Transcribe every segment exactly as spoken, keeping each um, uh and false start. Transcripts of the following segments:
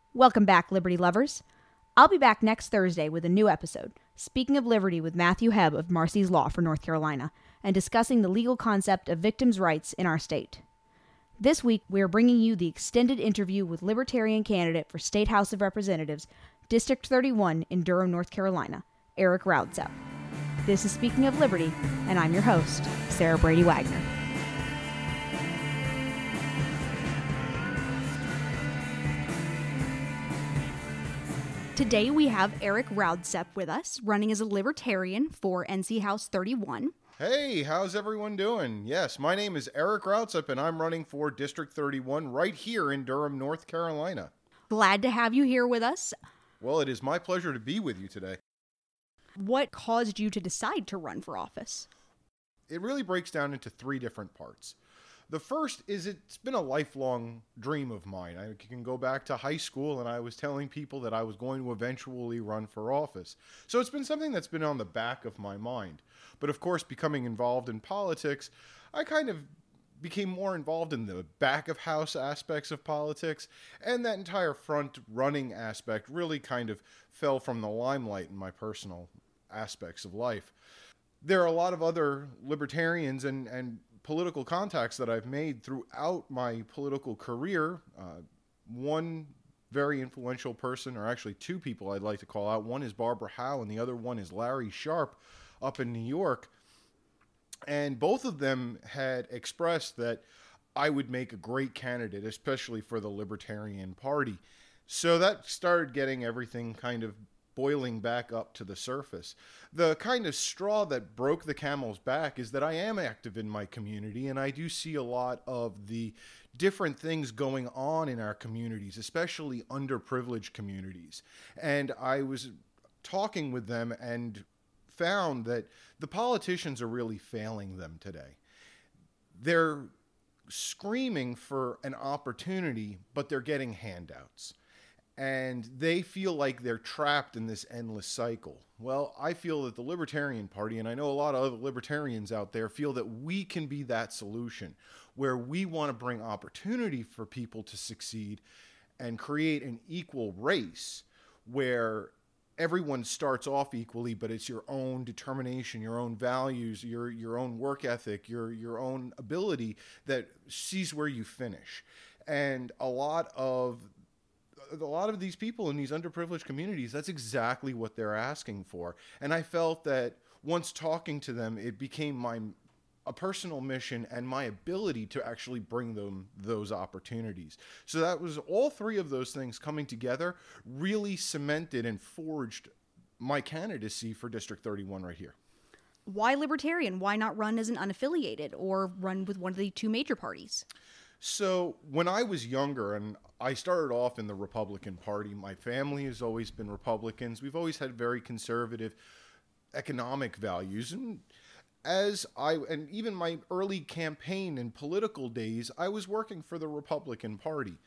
Welcome back, Liberty lovers. I'll be back next Thursday with a new episode, speaking of liberty with Matthew Hebb of Marcy's Law for North Carolina, and discussing the legal concept of victims' rights in our state. This week, we are bringing you the extended interview with Libertarian candidate for State House of Representatives, District thirty-one in Durham, North Carolina, Eric Raudsep. This is Speaking of Liberty, and I'm your host, Sarah Brady Wagner. Today we have Eric Raudsep with us, running as a Libertarian for N C House thirty-one. Hey, how's everyone doing? Yes, my name is Eric Raudsep, and I'm running for District thirty-one right here in Durham, North Carolina. Glad to have you here with us. Well, it is my pleasure to be with you today. What caused you to decide to run for office? It really breaks down into three different parts. The first is it's been a lifelong dream of mine. I can go back to high school and I was telling people that I was going to eventually run for office. So it's been something that's been on the back of my mind. But of course, becoming involved in politics, I kind of became more involved in the back of house aspects of politics, and that entire front running aspect really kind of fell from the limelight in my personal aspects of life. There are a lot of other libertarians and, and political contacts that I've made throughout my political career. Uh, one very influential person, or actually two people I'd like to call out. One is Barbara Howe and the other one is Larry Sharp up in New York. And both of them had expressed that I would make a great candidate, especially for the Libertarian Party. So that started getting everything kind of boiling back up to the surface. The kind of straw that broke the camel's back is that I am active in my community, and I do see a lot of the different things going on in our communities, especially underprivileged communities. And I was talking with them and found that the politicians are really failing them today. They're screaming for an opportunity, but they're getting handouts. And they feel like they're trapped in this endless cycle. Well, I feel that the Libertarian Party, and I know a lot of other libertarians out there, feel that we can be that solution, where we want to bring opportunity for people to succeed and create an equal race where everyone starts off equally, but it's your own determination, your own values, your your own work ethic, your your own ability that sees where you finish. And a lot of a lot of these people in these underprivileged communities, that's exactly what they're asking for. And I felt that once talking to them, it became my a personal mission and my ability to actually bring them those opportunities. So that was all three of those things coming together really cemented and forged my candidacy for District thirty-one right here. Why Libertarian? Why not run as an unaffiliated or run with one of the two major parties? So when I was younger, and I started off in the Republican Party, my family has always been Republicans. We've always had very conservative economic values. And as I, and even my early campaign and political days, I was working for the Republican Party.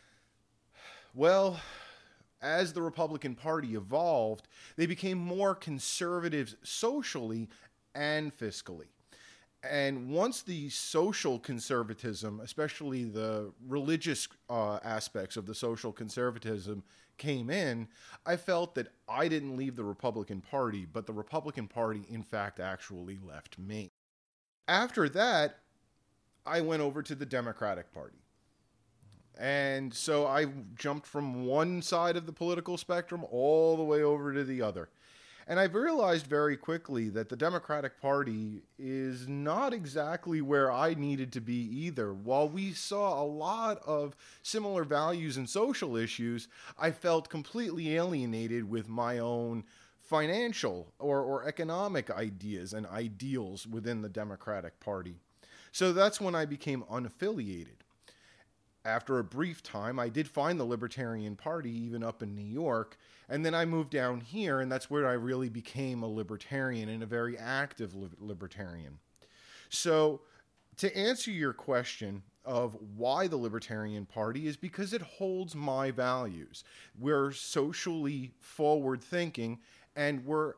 Well, as the Republican Party evolved, they became more conservative socially and fiscally. And once the social conservatism, especially the religious uh, aspects of the social conservatism came in, I felt that I didn't leave the Republican Party, but the Republican Party, in fact, actually left me. After that, I went over to the Democratic Party. And so I jumped from one side of the political spectrum all the way over to the other. And I've realized very quickly that the Democratic Party is not exactly where I needed to be either. While we saw a lot of similar values and social issues, I felt completely alienated with my own financial or, or economic ideas and ideals within the Democratic Party. So that's when I became unaffiliated. After a brief time, I did find the Libertarian Party, even up in New York, and then I moved down here, and that's where I really became a libertarian and a very active li- libertarian. So, to answer your question of why the Libertarian Party is because it holds my values. We're socially forward-thinking, and we're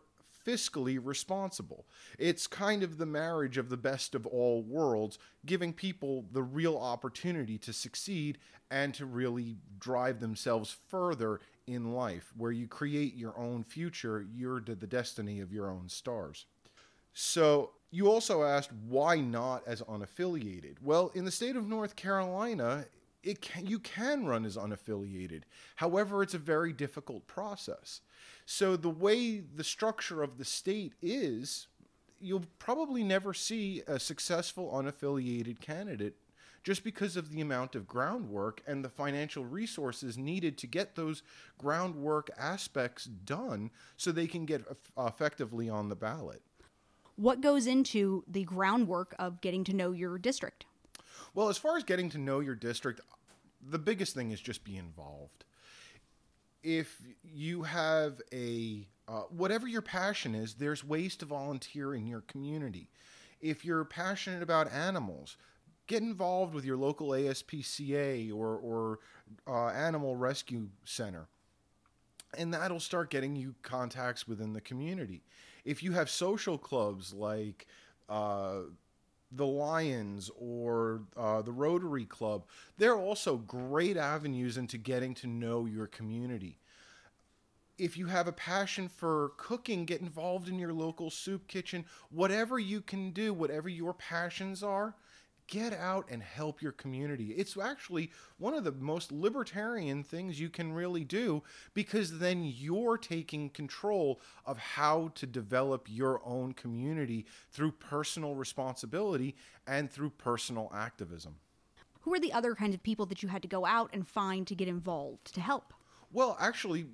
fiscally responsible. It's kind of the marriage of the best of all worlds, giving people the real opportunity to succeed and to really drive themselves further in life, where you create your own future, you're the destiny of your own stars. So you also asked, why not as unaffiliated? Well, in the state of North Carolina, it can, you can run as unaffiliated. However, it's a very difficult process. So the way the structure of the state is, you'll probably never see a successful unaffiliated candidate, just because of the amount of groundwork and the financial resources needed to get those groundwork aspects done so they can get effectively on the ballot. What goes into the groundwork of getting to know your district? Well, as far as getting to know your district, the biggest thing is just be involved. If you have a, uh, whatever your passion is, there's ways to volunteer in your community. If you're passionate about animals, get involved with your local A S P C A or, or uh, animal rescue center. And that'll start getting you contacts within the community. If you have social clubs like uh, the Lions or uh, the Rotary Club, they're also great avenues into getting to know your community. If you have a passion for cooking, get involved in your local soup kitchen. Whatever you can do, whatever your passions are, get out and help your community. It's actually one of the most libertarian things you can really do, because then you're taking control of how to develop your own community through personal responsibility and through personal activism. Who are the other kinds of people that you had to go out and find to get involved to help? Well, actually,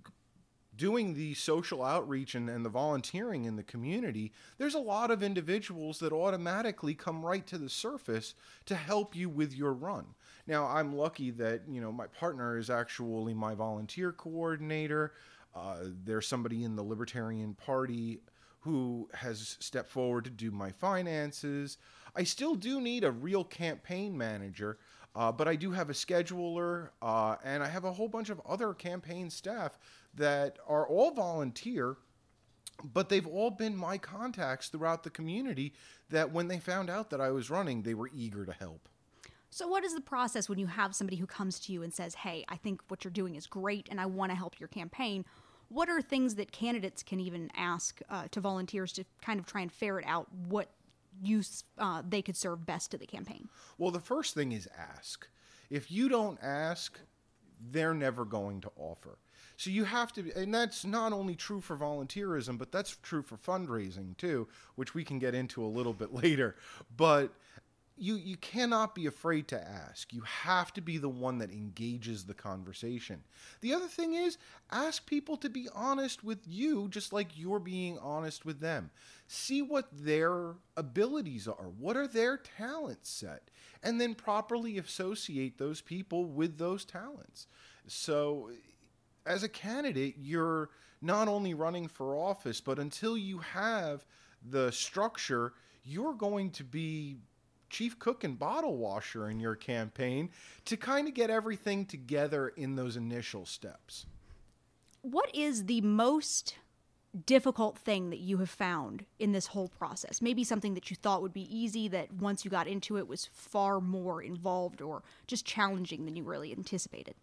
doing the social outreach and, and the volunteering in the community, there's a lot of individuals that automatically come right to the surface to help you with your run. Now, I'm lucky that, you know, my partner is actually my volunteer coordinator. Uh, there's somebody in the Libertarian Party who has stepped forward to do my finances. I still do need a real campaign manager, uh, but I do have a scheduler, uh, and I have a whole bunch of other campaign staff that are all volunteer, but they've all been my contacts throughout the community that when they found out that I was running, they were eager to help. So what is the process when you have somebody who comes to you and says, hey, I think what you're doing is great and I want to help your campaign? What are things that candidates can even ask uh, to volunteers to kind of try and ferret out what use uh, they could serve best to the campaign? Well, the first thing is ask. If you don't ask, they're never going to offer. So you have to, and that's not only true for volunteerism, but that's true for fundraising too, which we can get into a little bit later. But you you cannot be afraid to ask. You have to be the one that engages the conversation. The other thing is, ask people to be honest with you, just like you're being honest with them. See what their abilities are. What are their talent set? And then properly associate those people with those talents. So as a candidate, you're not only running for office, but until you have the structure, you're going to be chief cook and bottle washer in your campaign to kind of get everything together in those initial steps. What is the most difficult thing that you have found in this whole process? Maybe something that you thought would be easy that once you got into it was far more involved or just challenging than you really anticipated.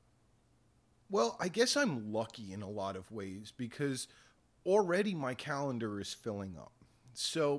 Well, I guess I'm lucky in a lot of ways because already my calendar is filling up. So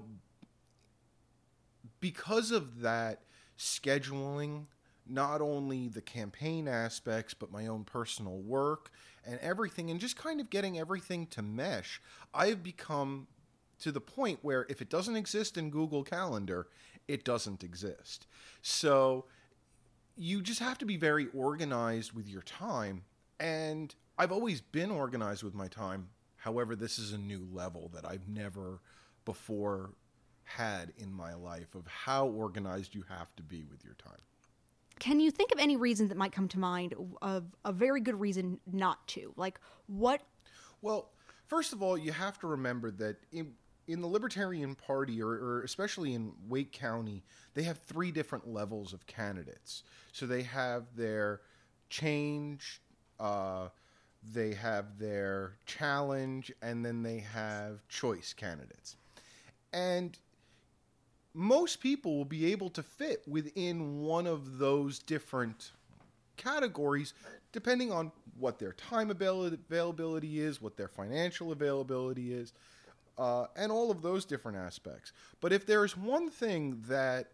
because of that scheduling, not only the campaign aspects, but my own personal work and everything, and just kind of getting everything to mesh, I've become to the point where if it doesn't exist in Google Calendar, it doesn't exist. So you just have to be very organized with your time. And I've always been organized with my time. However, this is a new level that I've never before had in my life of how organized you have to be with your time. Can you think of any reason that might come to mind of a very good reason not to? Like what? Well, first of all, you have to remember that in, in the Libertarian Party, or, or especially in Wake County, they have three different levels of candidates. So they have their change, uh, they have their challenge, and then they have choice candidates. And most people will be able to fit within one of those different categories depending on what their time availability is, what their financial availability is, uh, and all of those different aspects. But if there's one thing that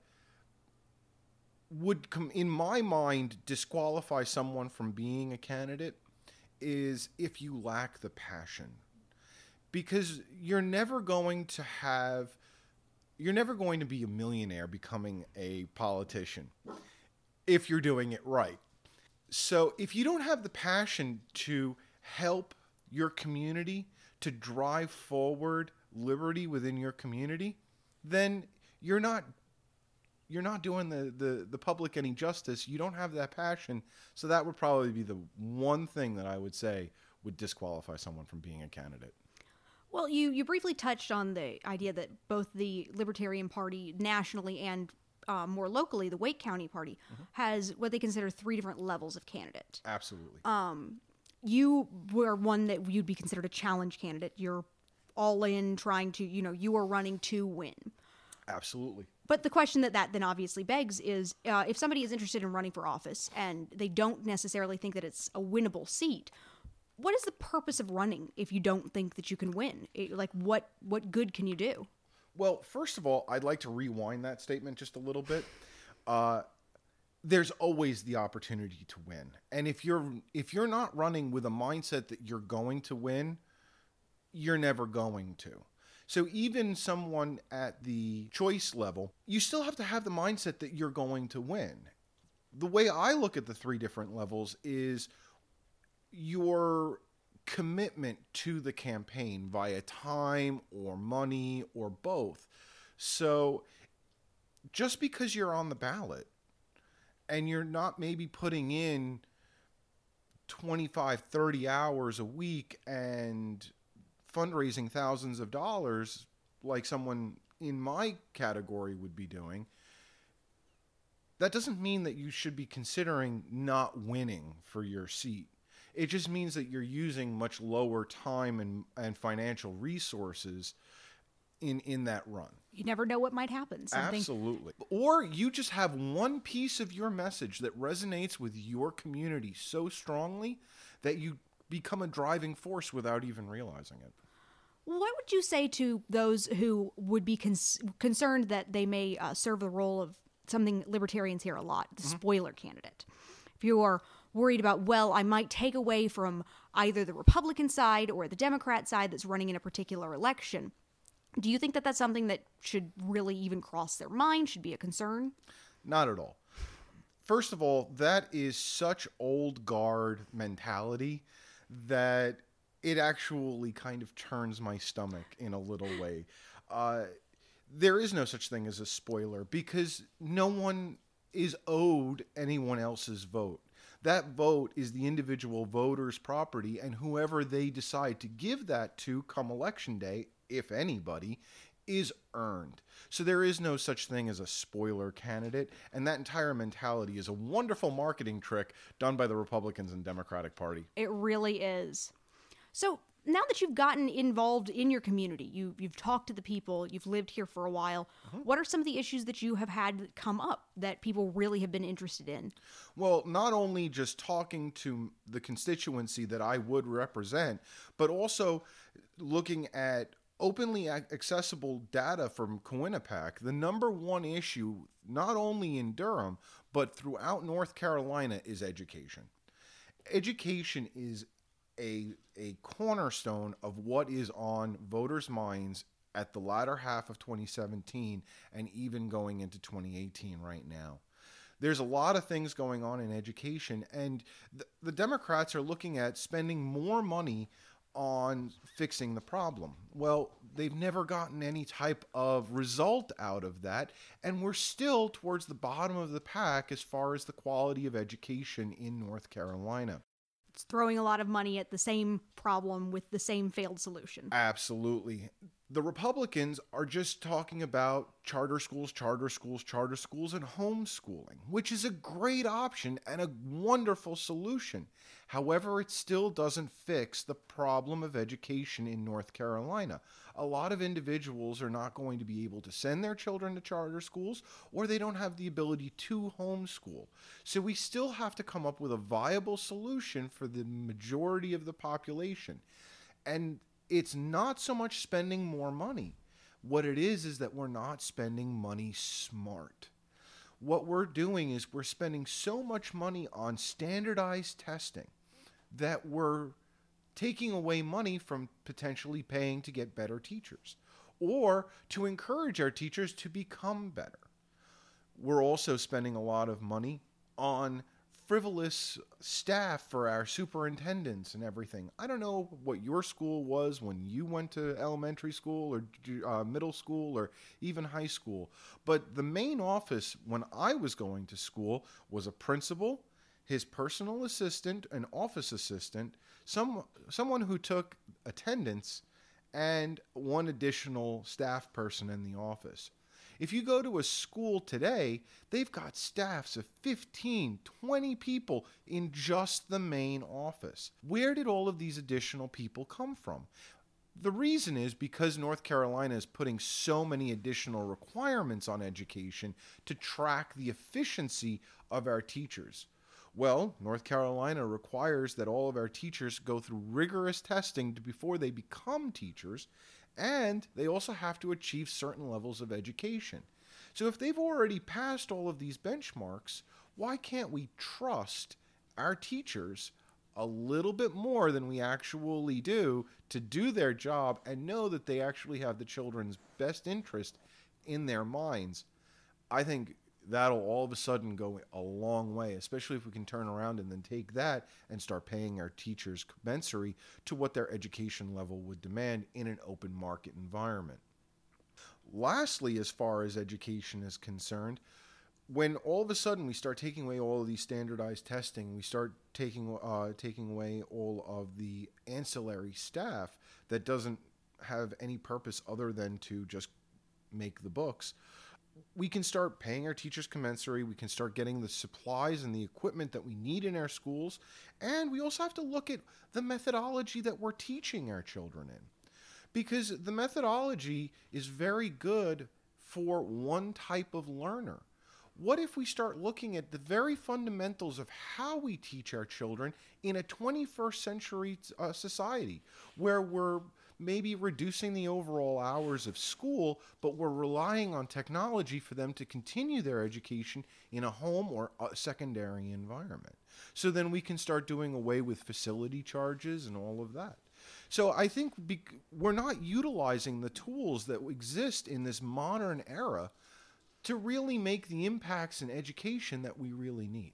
would, come, in my mind, disqualify someone from being a candidate is if you lack the passion. Because you're never going to have, you're never going to be a millionaire becoming a politician if you're doing it right. So if you don't have the passion to help your community, to drive forward liberty within your community, then you're not you're not doing the, the, the public any justice. You don't have that passion. So that would probably be the one thing that I would say would disqualify someone from being a candidate. Well, you, you briefly touched on the idea that both the Libertarian Party nationally and uh, more locally, the Wake County Party, mm-hmm. has what they consider three different levels of candidate. Absolutely. Um, you were one that you'd be considered a challenge candidate. You're all in trying to, you know, you are running to win. Absolutely. But the question that that then obviously begs is, uh, if somebody is interested in running for office and they don't necessarily think that it's a winnable seat, what is the purpose of running if you don't think that you can win? It, like, what what good can you do? Well, first of all, I'd like to rewind that statement just a little bit. Uh, there's always the opportunity to win. And if you're if you're not running with a mindset that you're going to win, you're never going to. So even someone at the choice level, you still have to have the mindset that you're going to win. The way I look at the three different levels is your commitment to the campaign via time or money or both. So just because you're on the ballot and you're not maybe putting in twenty-five, thirty hours a week and fundraising thousands of dollars like someone in my category would be doing, that doesn't mean that you should be considering not winning for your seat. It just means that you're using much lower time and, and financial resources in, in that run. You never know what might happen. Something... Absolutely. Or you just have one piece of your message that resonates with your community so strongly that you become a driving force without even realizing it. What would you say to those who would be cons- concerned that they may uh, serve the role of something libertarians hear a lot, the mm-hmm. spoiler candidate? If you are worried about, well, I might take away from either the Republican side or the Democrat side that's running in a particular election, do you think that that's something that should really even cross their mind, should be a concern? Not at all. First of all, that is such old guard mentality that it actually kind of turns my stomach in a little way. Uh, there is no such thing as a spoiler because no one is owed anyone else's vote. That vote is the individual voter's property, and whoever they decide to give that to come election day, if anybody, is earned. So there is no such thing as a spoiler candidate, and that entire mentality is a wonderful marketing trick done by the Republicans and Democratic Party. It really is. So now that you've gotten involved in your community, you, you've talked to the people, you've lived here for a while, mm-hmm. what are some of the issues that you have had come up that people really have been interested in? Well, not only just talking to the constituency that I would represent, but also looking at openly accessible data from Quinnipiac. The number one issue, not only in Durham, but throughout North Carolina, is education. Education is a, a cornerstone of what is on voters' minds at the latter half of twenty seventeen and even going into twenty eighteen right now. There's a lot of things going on in education, and the, the Democrats are looking at spending more money on fixing the problem. Well, they've never gotten any type of result out of that, and we're still towards the bottom of the pack as far as the quality of education in North Carolina. It's throwing a lot of money at the same problem with the same failed solution. Absolutely. The Republicans are just talking about charter schools, charter schools, charter schools, and homeschooling, which is a great option and a wonderful solution. However, it still doesn't fix the problem of education in North Carolina. A lot of individuals are not going to be able to send their children to charter schools, or they don't have the ability to homeschool. So we still have to come up with a viable solution for the majority of the population. And it's not so much spending more money. What it is is that we're not spending money smart. What we're doing is we're spending so much money on standardized testing that we're taking away money from potentially paying to get better teachers or to encourage our teachers to become better. We're also spending a lot of money on frivolous staff for our superintendents and everything. I don't know what your school was when you went to elementary school or uh, middle school or even high school, but the main office when I was going to school was a principal, his personal assistant, an office assistant, some someone who took attendance, and one additional staff person in the office. If you go to a school today, they've got staffs of fifteen, twenty people in just the main office. Where did all of these additional people come from? The reason is because North Carolina is putting so many additional requirements on education to track the efficiency of our teachers. Well, North Carolina requires that all of our teachers go through rigorous testing before they become teachers, and they also have to achieve certain levels of education. So if they've already passed all of these benchmarks, why can't we trust our teachers a little bit more than we actually do to do their job and know that they actually have the children's best interest in their minds? I think that'll all of a sudden go a long way, especially if we can turn around and then take that and start paying our teachers commensurate to what their education level would demand in an open market environment. Lastly, as far as education is concerned, when all of a sudden we start taking away all of these standardized testing, we start taking uh, taking away all of the ancillary staff that doesn't have any purpose other than to just make the books, we can start paying our teachers commensurate. We can start getting the supplies and the equipment that we need in our schools. And we also have to look at the methodology that we're teaching our children in. Because the methodology is very good for one type of learner. What if we start looking at the very fundamentals of how we teach our children in a twenty-first century uh, society, where we're maybe reducing the overall hours of school, but we're relying on technology for them to continue their education in a home or a secondary environment. So then we can start doing away with facility charges and all of that. So I think be- we're not utilizing the tools that exist in this modern era to really make the impacts in education that we really need.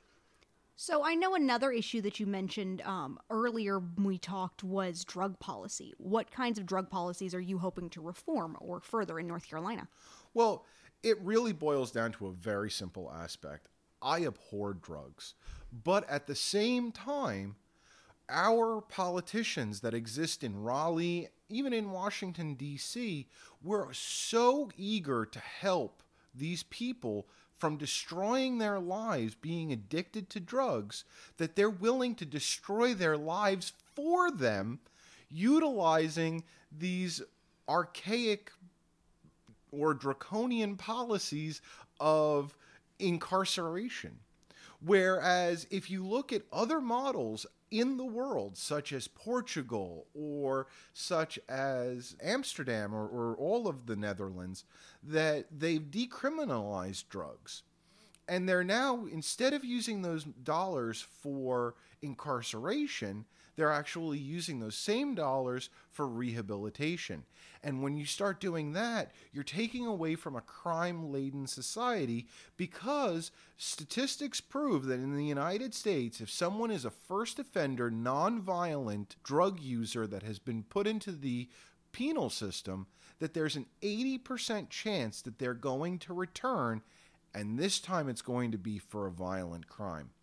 So I know another issue that you mentioned um, earlier when we talked was drug policy. What kinds of drug policies are you hoping to reform or further in North Carolina? Well, it really boils down to a very simple aspect. I abhor drugs. But at the same time, our politicians that exist in Raleigh, even in Washington, D C, we're so eager to help these people from destroying their lives, being addicted to drugs, that they're willing to destroy their lives for them, utilizing these archaic or draconian policies of incarceration. Whereas if you look at other models in the world, such as Portugal or such as Amsterdam or, or all of the Netherlands, that they've decriminalized drugs. And they're now, instead of using those dollars for incarceration, they're actually using those same dollars for rehabilitation. And when you start doing that, you're taking away from a crime-laden society, because statistics prove that in the United States, if someone is a first offender, non-violent drug user that has been put into the penal system, that there's an eighty percent chance that they're going to return, and this time it's going to be for a violent crime.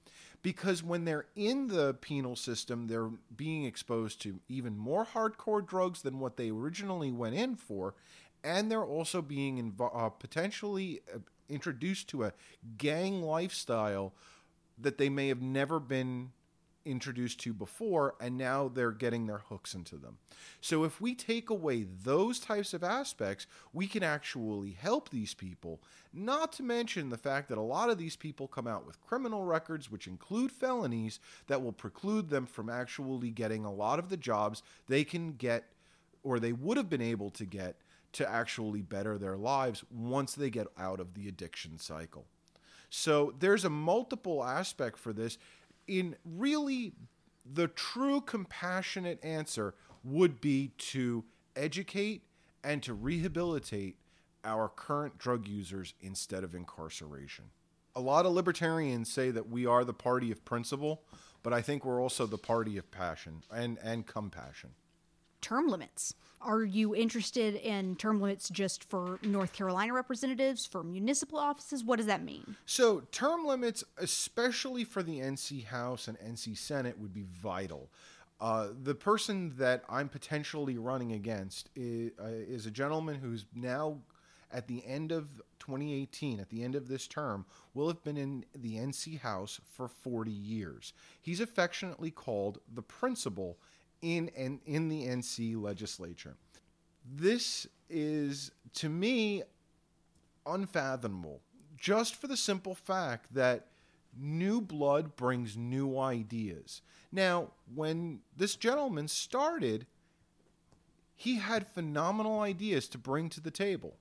because when they're in the penal system, they're being exposed to even more hardcore drugs than what they originally went in for, and they're also being invo- uh, potentially uh, introduced to a gang lifestyle that they may have never been introduced to before, and now they're getting their hooks into them. So if we take away those types of aspects, we can actually help these people, not to mention the fact that a lot of these people come out with criminal records, which include felonies, that will preclude them from actually getting a lot of the jobs they can get, or they would have been able to get, to actually better their lives once they get out of the addiction cycle. So there's a multiple aspect for this. In really, the true compassionate answer would be to educate and to rehabilitate our current drug users instead of incarceration. A lot of libertarians say that we are the party of principle, but I think we're also the party of passion and, and compassion. Term limits. Are you interested in term limits just for North Carolina representatives, for municipal offices? What does that mean? So term limits, especially for the N C House and N C Senate, would be vital. Uh, the person that I'm potentially running against is, uh, is a gentleman who's now, at the end of twenty eighteen, at the end of this term, will have been in the N C House for forty years. He's affectionately called the principal in, in, in the N C legislature. This is, to me, unfathomable, just for the simple fact that new blood brings new ideas. Now, when this gentleman started, he had phenomenal ideas to bring to the table.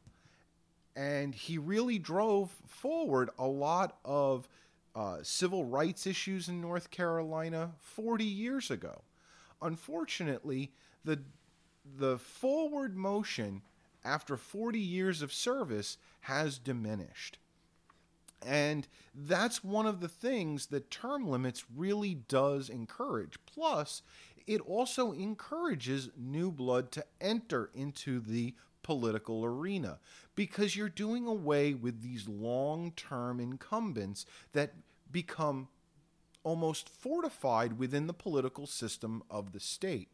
And he really drove forward a lot of uh, civil rights issues in North Carolina forty years ago. Unfortunately, the the forward motion after forty years of service has diminished. And that's one of the things that term limits really does encourage. Plus, it also encourages new blood to enter into the political arena, because you're doing away with these long-term incumbents that become almost fortified within the political system of the state.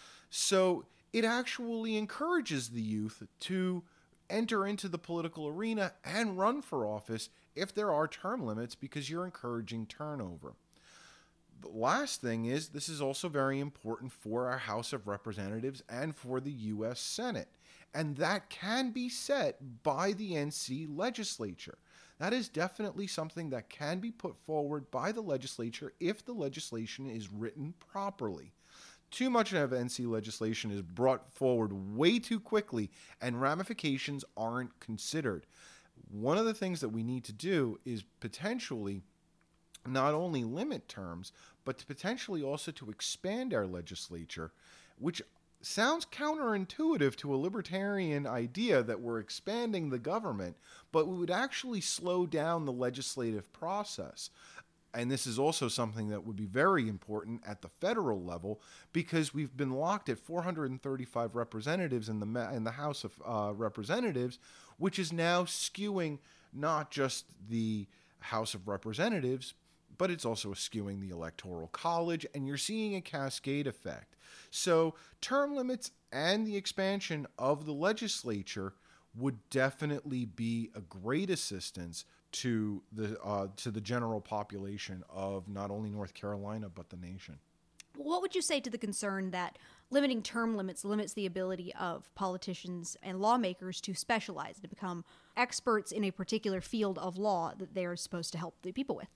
So it actually encourages the youth to enter into the political arena and run for office if there are term limits, because you're encouraging turnover. The last thing is, this is also very important for our House of Representatives and for the U S Senate. And that can be set by the N C legislature. That is definitely something that can be put forward by the legislature if the legislation is written properly. Too much of N C legislation is brought forward way too quickly, and ramifications aren't considered. One of the things that we need to do is potentially not only limit terms, but to potentially also to expand our legislature, which sounds counterintuitive to a libertarian idea that we're expanding the government, but we would actually slow down the legislative process. And this is also something that would be very important at the federal level, because we've been locked at four hundred thirty-five representatives in the in the House of uh, Representatives, which is now skewing not just the House of Representatives, but it's also skewing the Electoral College, and you're seeing a cascade effect. So term limits and the expansion of the legislature would definitely be a great assistance to the uh, to the general population of not only North Carolina, but the nation. What would you say to the concern that limiting term limits limits the ability of politicians and lawmakers to specialize, to become experts in a particular field of law that they are supposed to help the people with?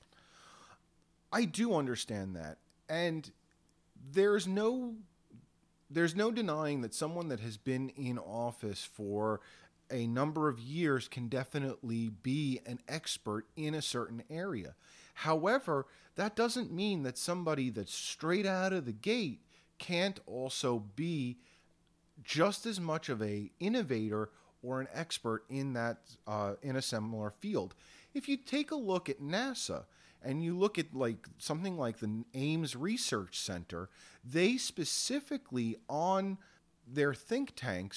I do understand that. And there's no there's no denying that someone that has been in office for a number of years can definitely be an expert in a certain area. However, that doesn't mean that somebody that's straight out of the gate can't also be just as much of a innovator or an expert in that uh, in a similar field. If you take a look at NASA and you look at like something like the Ames Research Center, they specifically on their think tanks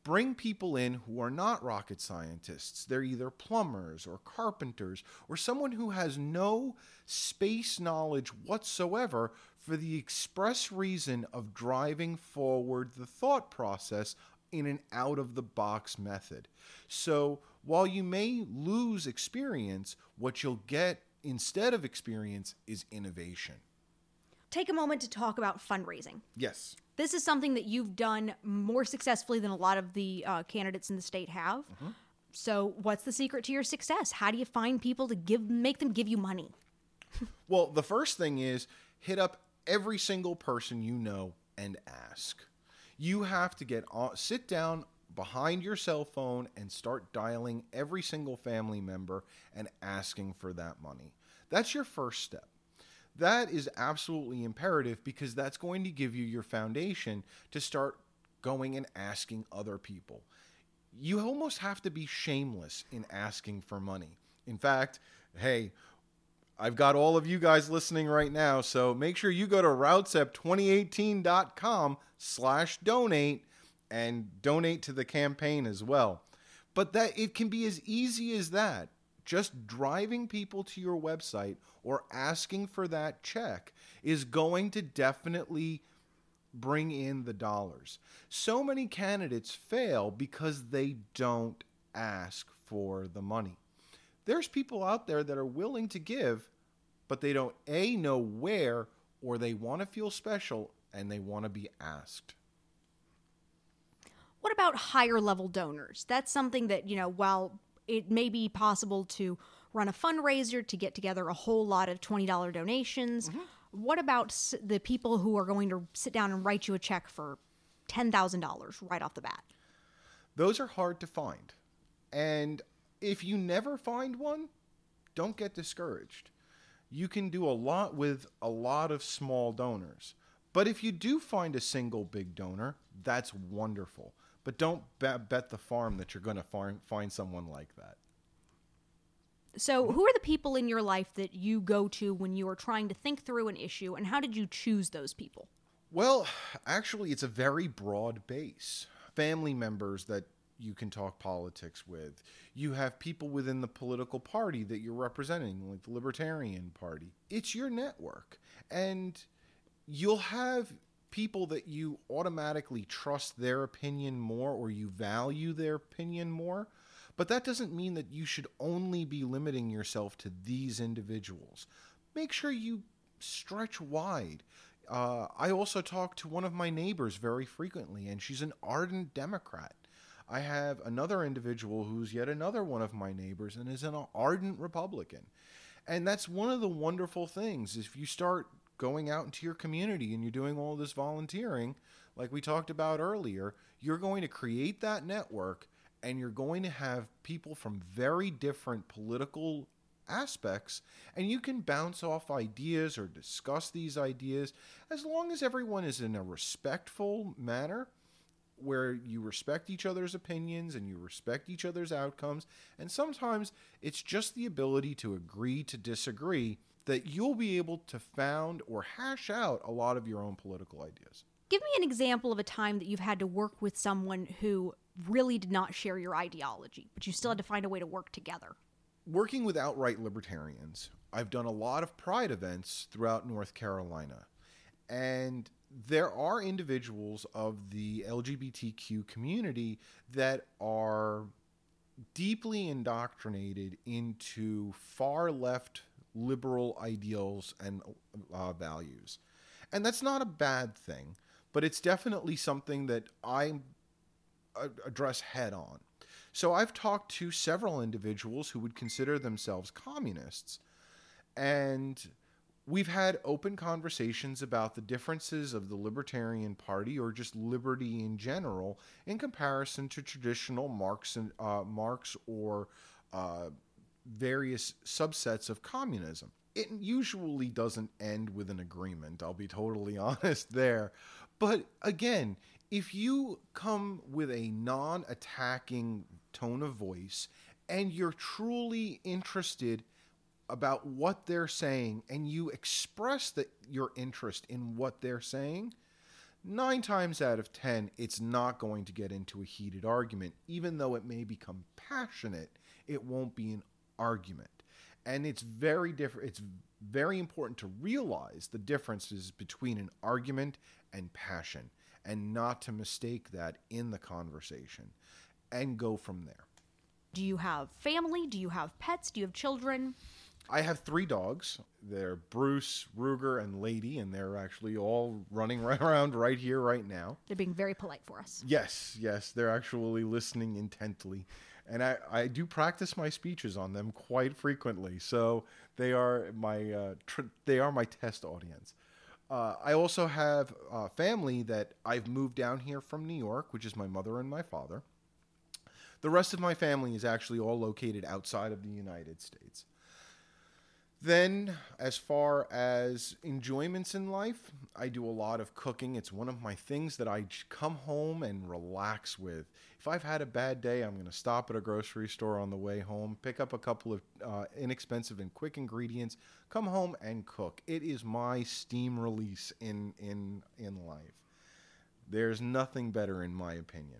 Bring people in who are not rocket scientists. They're either plumbers or carpenters or someone who has no space knowledge whatsoever, for the express reason of driving forward the thought process in an out-of-the-box method. So while you may lose experience, what you'll get instead of experience is innovation. Take a moment to talk about fundraising. Yes. This is something that you've done more successfully than a lot of the uh, candidates in the state have. Mm-hmm. So what's the secret to your success? How do you find people to give, make them give you money? Well, the first thing is hit up every single person you know and ask. You have to get on, sit down behind your cell phone and start dialing every single family member and asking for that money. That's your first step. That is absolutely imperative, because that's going to give you your foundation to start going and asking other people. You almost have to be shameless in asking for money. In fact, hey, I've got all of you guys listening right now, so make sure you go to routesep twenty eighteen dot com slash donate and donate to the campaign as well. But that it can be as easy as that. Just driving people to your website or asking for that check is going to definitely bring in the dollars. So many candidates fail because they don't ask for the money. There's people out there that are willing to give, but they don't A, know where, or they want to feel special and they want to be asked. What about higher level donors? That's something that, you know, while it may be possible to run a fundraiser to get together a whole lot of twenty dollars donations, mm-hmm. What about the people who are going to sit down and write you a check for ten thousand dollars right off the bat? Those are hard to find. And if you never find one, don't get discouraged. You can do a lot with a lot of small donors. But if you do find a single big donor, that's wonderful. But don't bet, bet the farm that you're going to find, find someone like that. So who are the people in your life that you go to when you are trying to think through an issue, and how did you choose those people? Well, actually, it's a very broad base. Family members that you can talk politics with. You have people within the political party that you're representing, like the Libertarian Party. It's your network. And you'll have people that you automatically trust their opinion more, or you value their opinion more. But that doesn't mean that you should only be limiting yourself to these individuals. Make sure you stretch wide. Uh, I also talk to one of my neighbors very frequently, and she's an ardent Democrat. I have another individual who's yet another one of my neighbors and is an ardent Republican. And that's one of the wonderful things. If you start going out into your community and you're doing all this volunteering, like we talked about earlier, you're going to create that network, and you're going to have people from very different political aspects, and you can bounce off ideas or discuss these ideas as long as everyone is in a respectful manner, where you respect each other's opinions and you respect each other's outcomes. And sometimes it's just the ability to agree to disagree that you'll be able to found or hash out a lot of your own political ideas. Give me an example of a time that you've had to work with someone who really did not share your ideology, but you still had to find a way to work together. Working with outright libertarians, I've done a lot of Pride events throughout North Carolina. And there are individuals of the L G B T Q community that are deeply indoctrinated into far left liberal ideals and uh, values. And that's not a bad thing, but it's definitely something that I uh, address head on. So I've talked to several individuals who would consider themselves communists, and we've had open conversations about the differences of the Libertarian Party, or just liberty in general, in comparison to traditional Marx and uh, Marx or uh, various subsets of communism. It usually doesn't end with an agreement, I'll be totally honest there. But again, if you come with a non-attacking tone of voice and you're truly interested about what they're saying, and you express that your interest in what they're saying, Nine times out of ten, it's not going to get into a heated argument. Even though it may become passionate, it won't be an argument. And it's very different. It's very important to realize the differences between an argument and passion, and not to mistake that in the conversation, and go from there. Do you have family? Do you have pets? Do you have children? I have three dogs. They're Bruce, Ruger, and Lady, and they're actually all running right around right here, right now. They're being very polite for us. Yes, yes, they're actually listening intently. And I, I do practice my speeches on them quite frequently, so they are my uh, tr- they are my test audience. Uh, I also have a family that I've moved down here from New York, which is my mother and my father. The rest of my family is actually all located outside of the United States. Then, as far as enjoyments in life, I do a lot of cooking. It's one of my things that I come home and relax with. If I've had a bad day, I'm going to stop at a grocery store on the way home, pick up a couple of uh, inexpensive and quick ingredients, come home and cook. It is my steam release in, in, in life. There's nothing better, in my opinion.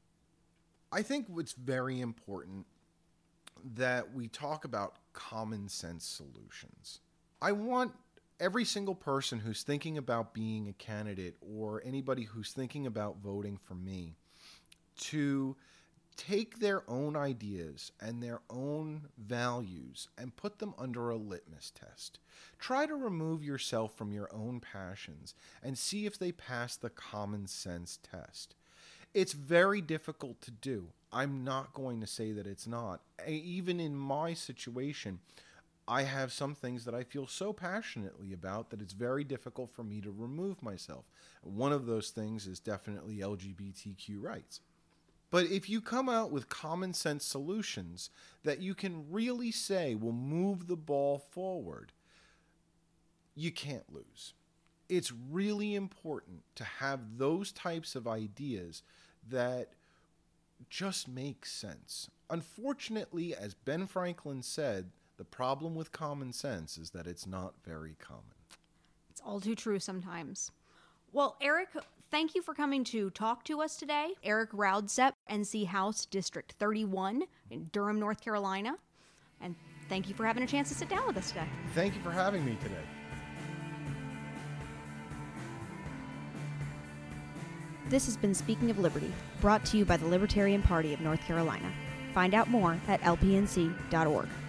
I think what's very important that we talk about common sense solutions. I want every single person who's thinking about being a candidate, or anybody who's thinking about voting for me, to take their own ideas and their own values and put them under a litmus test. Try to remove yourself from your own passions and see if they pass the common sense test. It's very difficult to do. I'm not going to say that it's not. Even in my situation, I have some things that I feel so passionately about that it's very difficult for me to remove myself. One of those things is definitely L G B T Q rights. But if you come out with common sense solutions that you can really say will move the ball forward, you can't lose. It's really important to have those types of ideas that just make sense. Unfortunately, as Ben Franklin said, the problem with common sense is that it's not very common. It's all too true sometimes. Well, Eric, thank you for coming to talk to us today. Eric Raudsep, N C House District thirty-one in Durham, North Carolina. And thank you for having a chance to sit down with us today. Thank you for having me today. This has been Speaking of Liberty, brought to you by the Libertarian Party of North Carolina. Find out more at L P N C dot org.